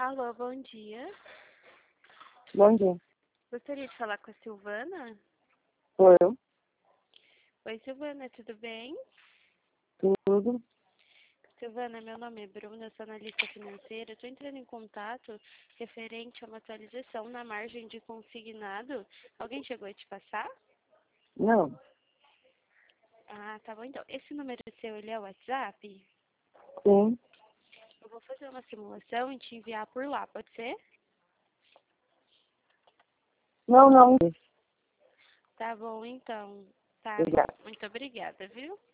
Alô, bom dia. Bom dia. Gostaria de falar com a Silvana? Sou eu. Oi, Silvana, tudo bem? Tudo. Silvana, meu nome é Bruna, eu sou analista financeira. Estou entrando em contato referente a uma atualização na margem de consignado. Alguém chegou a te passar? Não. Ah, tá bom. Então, esse número seu, ele é o WhatsApp? Sim. Eu vou fazer uma simulação e te enviar por lá, pode ser? Não. Tá bom, então. Tá. Obrigada. Muito obrigada, viu?